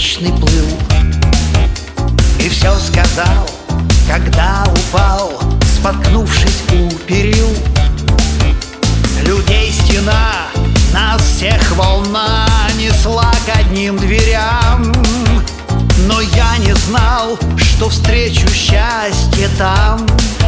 вечный плыл. И все сказал, когда упал, споткнувшись у перил. Людей стена, нас всех волна несла к одним дверям. Но я не знал, что встречу счастье там.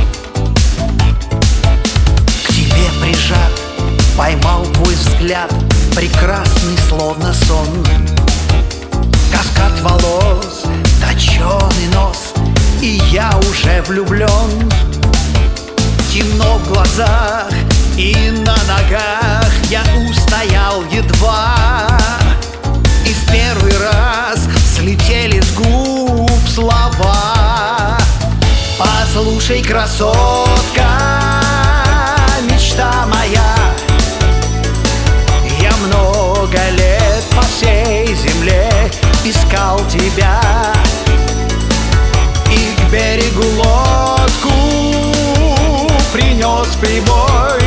К тебе прижат, поймал твой взгляд, прекрасный, словно сон. Каскад волос, точеный нос, и я уже влюблен. Темно в глазах и на ногах, я устоял едва. И в первый раз слетели с губ слова. Послушай, красотка, мечта моя, я много лет по всей земле искал тебя. И к берегу лодку принес прибой,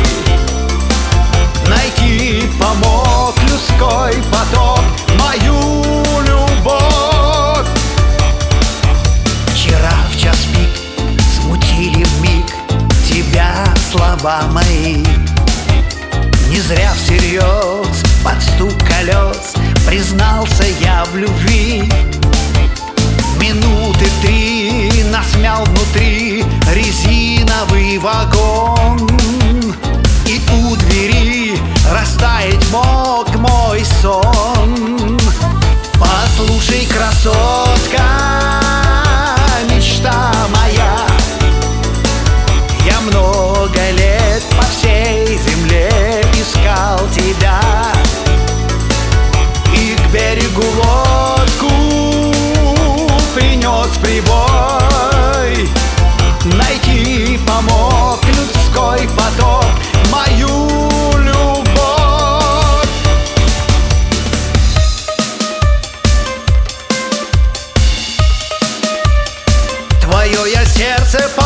найти помог людской поток мою любовь. Вчера в час пик смутили вмиг тебя слова мои. Не зря всерьез под стук колес признался я в любви. Минуты 3 нас мял внутри резиновый вагон. И у двери растаять мог мой сон. Послушай, красотка, мечта моя, я много лет по всей земле искал тебя. И к берегу лодку принес прибой, найти помог людской поток мою любовь. Твое я сердце